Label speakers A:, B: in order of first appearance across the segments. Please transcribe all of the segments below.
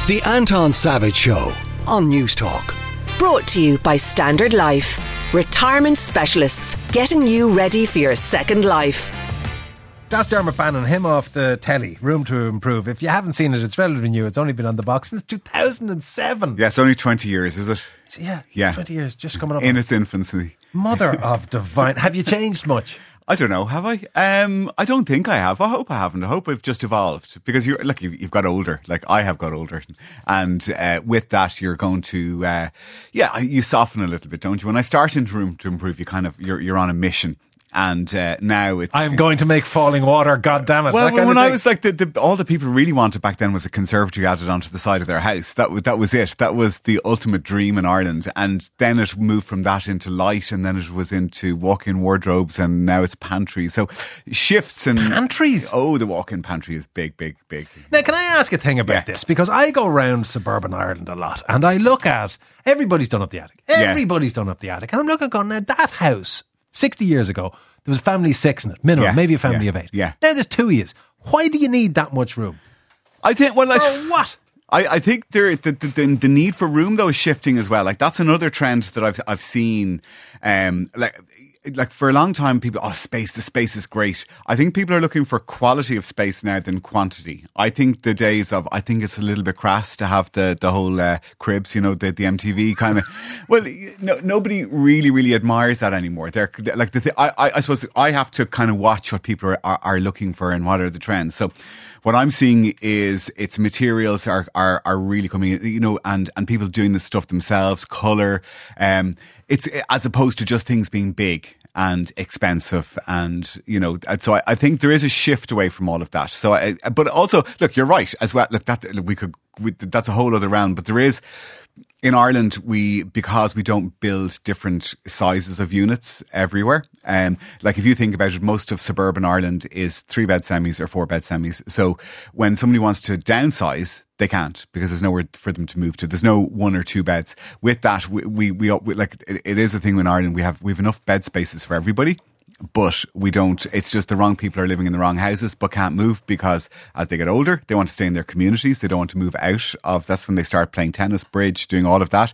A: The Anton Savage Show on News Talk.
B: Brought to you by Standard Life. Retirement specialists getting you ready for your second life.
C: That's Dermot Bannon, him off the telly, Room to Improve. If you haven't seen it, it's relatively new. It's only been on the box since 2007.
D: Yeah, it's only 20 years, is it?
C: Yeah, 20 years, just coming up.
D: In its infancy.
C: Mother of divine. Have you changed much?
D: I don't know, have I? I don't think I have. I hope I haven't. I hope I've just evolved. Because you've got older. Like, I have got older. And with that, you're going to, you soften a little bit, don't you? When I start into Room to Improve, you're on a mission. And now it's...
C: I'm going to make falling water, God damn it.
D: Well, when I was like, all the people really wanted back then was a conservatory added onto the side of their house. That was it. That was the ultimate dream in Ireland. And then it moved from that into light, and then it was into walk-in wardrobes, and now it's pantries. So shifts and...
C: Pantries?
D: Oh, the walk-in pantry is big, big, big.
C: Now, can I ask a thing about this? Because I go around suburban Ireland a lot, and I look at... Everybody's done up the attic. Everybody's done up the attic. And I'm looking going, now that house... 60 years ago, there was a family of 6 in it, minimum, maybe a family of 8.
D: Yeah.
C: Now there's 2 years. Why do you need that much room?
D: I think, well,
C: what?
D: I think the need for room though is shifting as well. Like, that's another trend that I've seen. Like for a long time, people, the space is great. I think people are looking for quality of space now than quantity. I think the days of, I think it's a little bit crass to have the whole cribs, the MTV kind of, well, nobody really admires that anymore. They're like, I suppose I have to kind of watch what people are looking for and what are the trends. So what I'm seeing is its materials are really coming in, and people doing this stuff themselves, colour, it's as opposed to just things being big and expensive, and so I think there is a shift away from all of that. So, but also, look, you're right as well. Look, that's a whole other round. But there is in Ireland, because we don't build different sizes of units everywhere. Like if you think about it, most of suburban Ireland is 3-bed semis or 4-bed semis. So when somebody wants to downsize, they can't, because there's nowhere for them to move to. There's no 1 or 2 beds. With that, we like, it is a thing in Ireland. We have enough bed spaces for everybody, but we don't. It's just the wrong people are living in the wrong houses, but can't move because as they get older, they want to stay in their communities. They don't want to move out of. That's when they start playing tennis, bridge, doing all of that.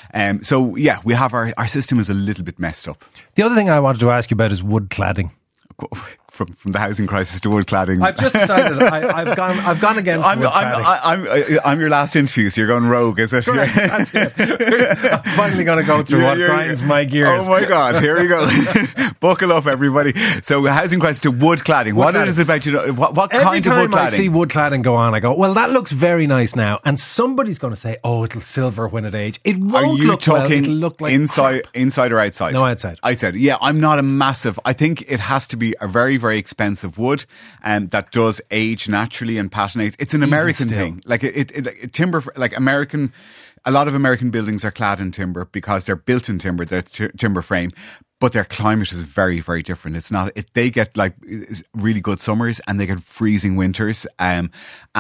D: So yeah, we have our system is a little bit messed up.
C: The other thing I wanted to ask you about is wood cladding.
D: From the housing crisis to wood cladding.
C: I've just decided I've gone against wood cladding.
D: I'm your last interview, so you're going rogue, is it?
C: Correct, that's it. I'm finally going to go through what grinds my gears.
D: Oh my God, here we go. Buckle up, everybody. So housing crisis to wood cladding. What is it about, what kind of wood cladding?
C: Every time I see wood cladding go on, I go, well, that looks very nice now. And somebody's going to say, oh, it'll silver when it age. It won't.
D: Are you
C: look
D: talking
C: well. It'll look like
D: inside or outside?
C: No, outside.
D: Outside. Yeah, I'm not a massive. I think it has to be a very, very expensive wood, that does age naturally and patinates. It's an American thing. Like it timber, like American. A lot of American buildings are clad in timber because they're built in timber. They're timber frame. But their climate is very, very different. It's not. They get like really good summers and they get freezing winters. And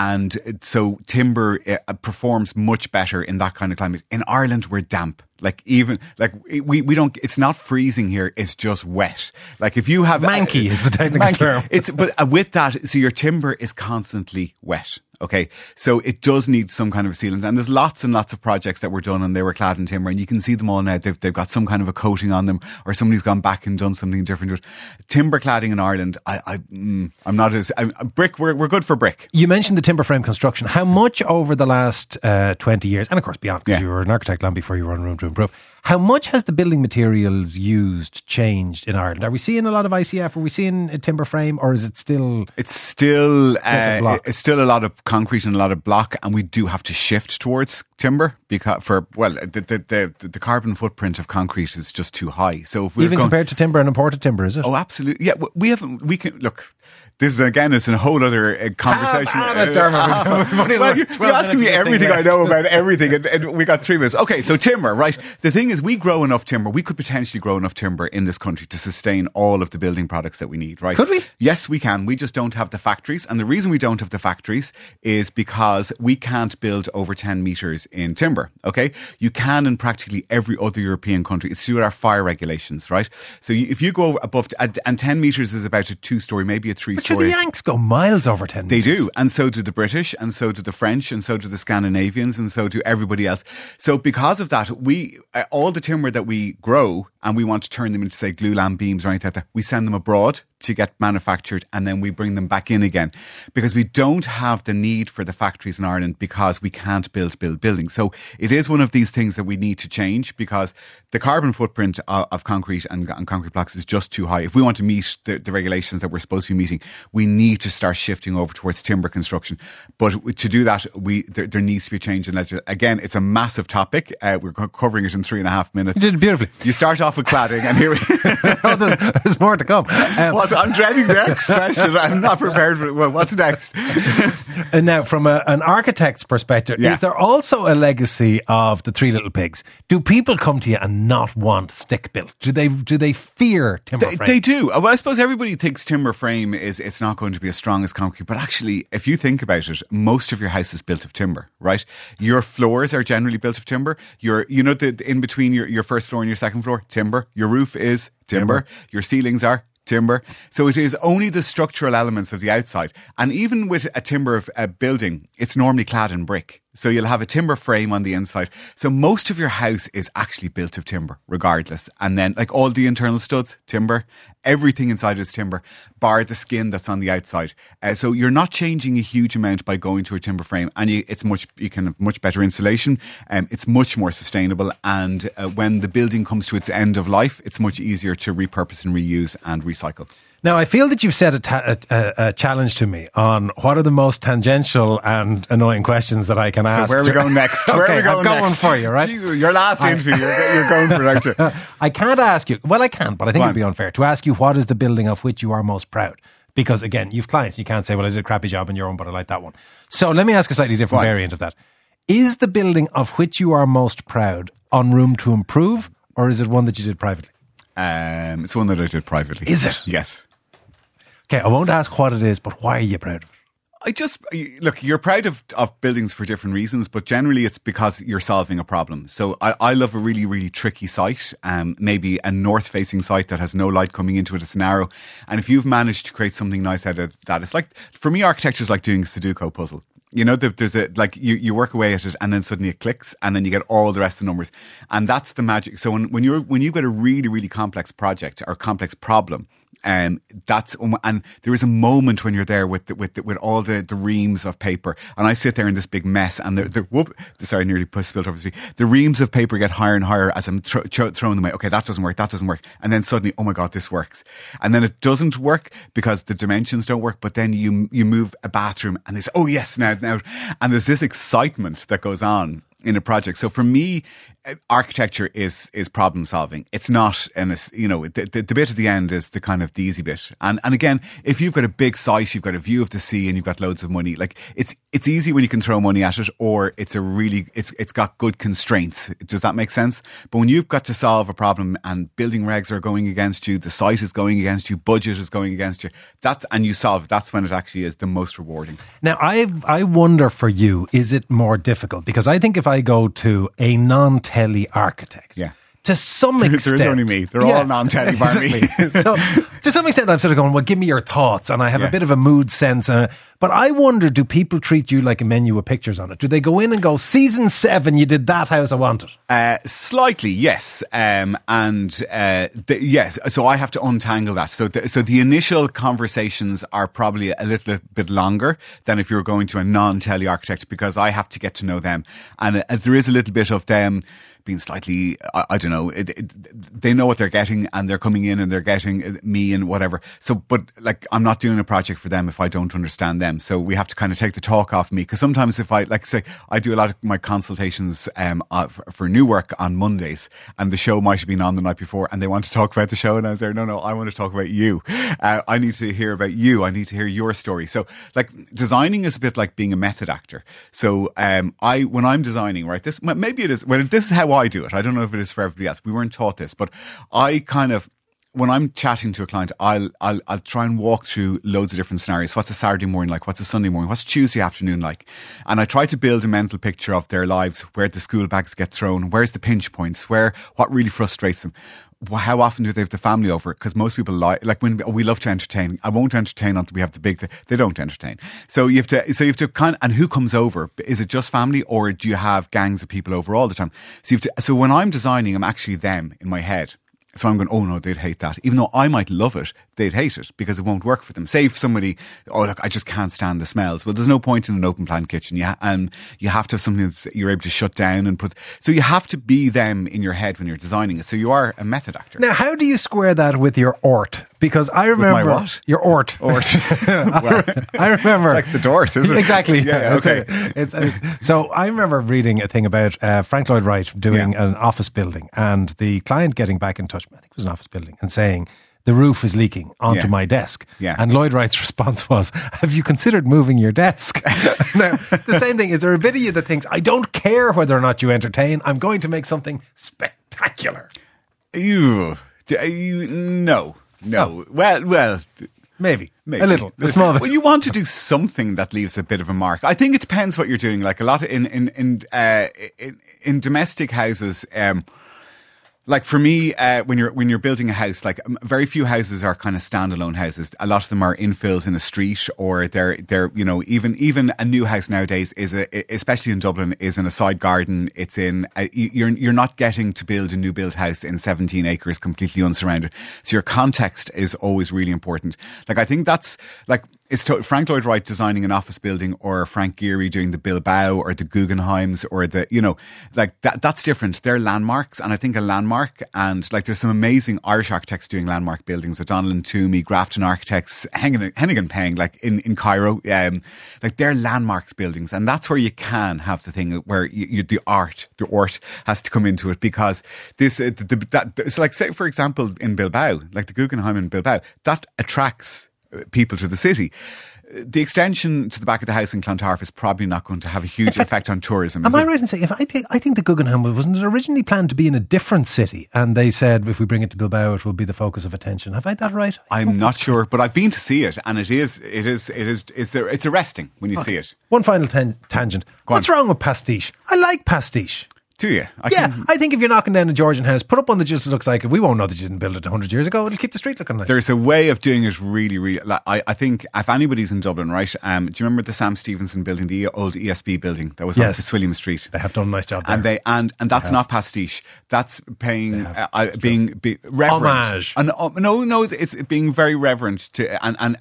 D: so timber performs much better in that kind of climate. In Ireland, we're damp. Like even like we don't. It's not freezing here. It's just wet. Like if you have
C: manky is the technical term.
D: But with that, so your timber is constantly wet. Okay, so it does need some kind of a sealant, and there's lots and lots of projects that were done and they were clad in timber, and you can see them all now. They've got some kind of a coating on them, or somebody's gone back and done something different. Timber cladding in Ireland, I'm not as brick. We're good for brick.
C: You mentioned the timber frame construction. How much over the last 20 years, and of course beyond, because you were an architect long before you were on Room to Improve. How much has the building materials used changed in Ireland? Are we seeing a lot of ICF? Are we seeing a timber frame, or is it still?
D: It's still a lot of concrete and a lot of block, and we do have to shift towards timber because the carbon footprint of concrete is just too high. So if we're
C: even compared to timber and imported timber, is it?
D: Oh, absolutely. Yeah, we can look. This is again, it's a whole other conversation. Well, you're asking me everything I know about everything, and we got 3 minutes. Okay, so timber, right? The thing is, we grow enough timber. We could potentially grow enough timber in this country to sustain all of the building products that we need, right?
C: Could we?
D: Yes, we can. We just don't have the factories, and the reason we don't have the factories is because we can't build over 10 meters in timber. Okay, you can in practically every other European country. It's to do with our fire regulations, right? So if you go above, and 10 metres is about a 2-story, maybe a 3-story.
C: The Yanks go miles over 10
D: They
C: metres.
D: do, and so do the British, and so do the French, and so do the Scandinavians, and so do everybody else. So because of that, we all the timber that we grow, and we want to turn them into, say, glulam beams or anything like that, we send them abroad to get manufactured, and then we bring them back in again, because we don't have the need for the factories in Ireland, because we can't build buildings. So it is one of these things that we need to change, because the carbon footprint of concrete and concrete blocks is just too high. If we want to meet the regulations that we're supposed to be meeting, we need to start shifting over towards timber construction. But to do that, there needs to be a change in legislation. Again, it's a massive topic. We're covering it in 3.5 minutes.
C: You did it beautifully.
D: You start off with cladding, and here
C: Oh, there's more to come.
D: I'm dreading the next question. I'm not prepared for it. Well, what's next?
C: And now, from an architect's perspective,
D: Yeah.
C: is there also a legacy of the Three Little Pigs? Do people come to you and not want stick built? Do they fear timber frame?
D: They do. Well, I suppose everybody thinks timber frame it's not going to be as strong as concrete, but actually, if you think about it, most of your house is built of timber, right? Your floors are generally built of timber. In between your first floor and your second floor, timber. Your roof is timber. Your ceilings are timber. So it is only the structural elements of the outside. And even with a timber building, it's normally clad in brick. So you'll have a timber frame on the inside. So most of your house is actually built of timber, regardless. And then, like, all the internal studs, timber. Everything inside is timber, bar the skin that's on the outside. So you're not changing a huge amount by going to a timber frame, and you can have much better insulation. It's much more sustainable, and when the building comes to its end of life, it's much easier to repurpose and reuse and recycle.
C: Now, I feel that you've set a challenge to me on what are the most tangential and annoying questions that I can ask.
D: So where are we going next?
C: Okay,
D: Where are we going
C: I've got
D: next?
C: one for you, right?
D: Jesus, your last interview, you're going for it, aren't you?
C: I can't ask you. Well, I can, but I think
D: Go
C: it'd be unfair to ask you what is the building of which you are most proud. Because again, you've clients. You can't say, well, I did a crappy job in your own, but I like that one. So let me ask a slightly different variant of that. Is the building of which you are most proud on Room to Improve, or is it one that you did privately?
D: It's one that I did privately.
C: Is it?
D: Yes.
C: Okay, I won't ask what it is, but why are you proud of it?
D: Look, you're proud of buildings for different reasons, but generally it's because you're solving a problem. So I love a really, really tricky site, maybe a north-facing site that has no light coming into it, it's narrow. And if you've managed to create something nice out of that, it's like, for me, architecture is like doing a Sudoku puzzle. You know, there's you work away at it, and then suddenly it clicks, and then you get all the rest of the numbers. And that's the magic. So when you've got a really, really complex project or complex problem, and there is a moment when you're there with all the reams of paper, and I sit there in this big mess, and sorry, I nearly spilled over the street. The reams of paper get higher and higher as I'm throwing them away. Okay, that doesn't work, and then suddenly, oh my God, this works, and then it doesn't work because the dimensions don't work. But then you move a bathroom, and they say, oh yes, now, and there's this excitement that goes on in a project. So for me, architecture is problem solving. It's not, the bit at the end is the kind of the easy bit. And again, if you've got a big site, you've got a view of the sea, and you've got loads of money, like it's easy when you can throw money at it, or it's got good constraints. Does that make sense? But when you've got to solve a problem and building regs are going against you, the site is going against you, budget is going against you, and you solve it, that's when it actually is the most rewarding.
C: Now, I wonder for you, is it more difficult? Because I think if I go to a non-telly architect,
D: yeah,
C: to some extent,
D: there is only me. They're all non-telly bar me.
C: So to some extent, I'm sort of going, well, give me your thoughts, and I have a bit of a mood sense. But I wonder, do people treat you like a menu with pictures on it? Do they go in and go, season 7, you did that house, I want it?
D: Slightly, yes. Yes. So I have to untangle that. So the initial conversations are probably a little bit longer than if you're going to a non-telly architect, because I have to get to know them. And there is a little bit of them being slightly, I don't know, they know what they're getting, and they're coming in and they're getting me and whatever. So, but like, I'm not doing a project for them if I don't understand them. So we have to kind of take the talk off me, because sometimes if I, like, say, I do a lot of my consultations for new work on Mondays, and the show might have been on the night before, and they want to talk about the show, and I was there, no, I want to talk about you. I need to hear about you. I need to hear your story. So, like, designing is a bit like being a method actor. So when I'm designing, right, this maybe it is. Well, this is how I do it. I don't know if it is for everybody else. We weren't taught this, but I kind of when I'm chatting to a client, I'll try and walk through loads of different scenarios. What's a Saturday morning like? What's a Sunday morning? What's Tuesday afternoon like? And I try to build a mental picture of their lives, where the school bags get thrown, where's the pinch points, what really frustrates them. How often do they have the family over? Because most people like when we love to entertain. I won't entertain until we have the big. They don't entertain. So you have to kind of, and who comes over? Is it just family, or do you have gangs of people over all the time? So when I'm designing, I'm actually them in my head. So I'm going, oh no, they'd hate that. Even though I might love it, they'd hate it because it won't work for them. Say if somebody, oh look, I just can't stand the smells. Well, there's no point in an open plan kitchen. And you have to have something that you're able to shut down and put. So you have to be them in your head when you're designing it. So you are a method actor.
C: Now, how do you square that with your ort? Because I remember
D: with my what?
C: Your ort. I remember
D: like the Dort, isn't it?
C: Exactly.
D: Yeah. Okay.
C: So I remember reading a thing about Frank Lloyd Wright doing an office building, and the client getting back in touch. I think it was an office building, and saying, the roof is leaking onto my desk.
D: Yeah.
C: And Lloyd Wright's response was, have you considered moving your desk? Now, the same thing, is there a bit of you that thinks, I don't care whether or not you entertain, I'm going to make something spectacular?
D: No. Well,
C: Maybe. A little. A small bit.
D: Well, you want to do something that leaves a bit of a mark. I think it depends what you're doing. Like a lot of in domestic houses, like for me, when you're building a house, like very few houses are kind of standalone houses. A lot of them are infills in a street, or they're even a new house nowadays especially in Dublin, is in a side garden. It's in you're not getting to build a new build house in 17 acres completely unsurrounded. So your context is always really important. Like I think that's like. It's Frank Lloyd Wright designing an office building, or Frank Gehry doing the Bilbao or the Guggenheims, or like that's different. They're landmarks. And I think a landmark, and like there's some amazing Irish architects doing landmark buildings, O'Donnell and Toomey, Grafton Architects, Hennigan Peng, like in Cairo, like they're landmarks buildings. And that's where you can have the thing where the art has to come into it, because it's like, say for example, in Bilbao, like the Guggenheim in Bilbao, that attracts people to the city. The extension to the back of the house in Clontarf is probably not going to have a huge effect on tourism.
C: Am I right in saying, I think the Guggenheim wasn't it originally planned to be in a different city, and they said if we bring it to Bilbao, it will be the focus of attention. Have I that right?
D: I'm not sure, but I've been to see it, and it's arresting when you see it.
C: One final tangent. What's wrong with pastiche? I like pastiche.
D: Do you?
C: I think if you're knocking down a Georgian house, put up one that just looks like it. We won't know that you didn't build it 100 years ago. It'll keep the street looking nice.
D: There's a way of doing it really, really. Like, I think if anybody's in Dublin, right? Do you remember the Sam Stevenson building, the old ESB building that was on Fitzwilliam Street?
C: They have done a nice job there.
D: And that's not pastiche. That's being reverent.
C: Homage.
D: No, it's being very reverent to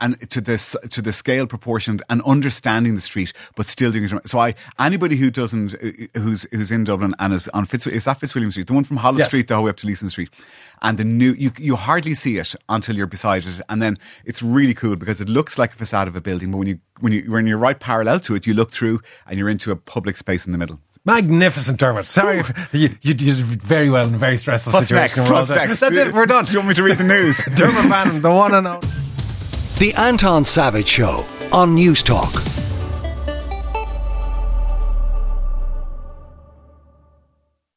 D: the scale, proportion, and understanding the street, but still doing it. So anybody who doesn't, who's in Dublin and is on Fitzwilliam Street, the one from Hollis Street the whole way up to Leeson Street, and the new you hardly see it until you're beside it, and then it's really cool because it looks like a facade of a building, but when you're right parallel to it, you look through and you're into a public space in the middle.
C: Magnificent, Dermot. Sorry, you did very well in a very stressful situation.
D: What's next?
C: That's it, we're done.
D: Do you want me to read the news?
C: Dermot Bannon, the one and only.
A: The Anton Savage Show on News Talk.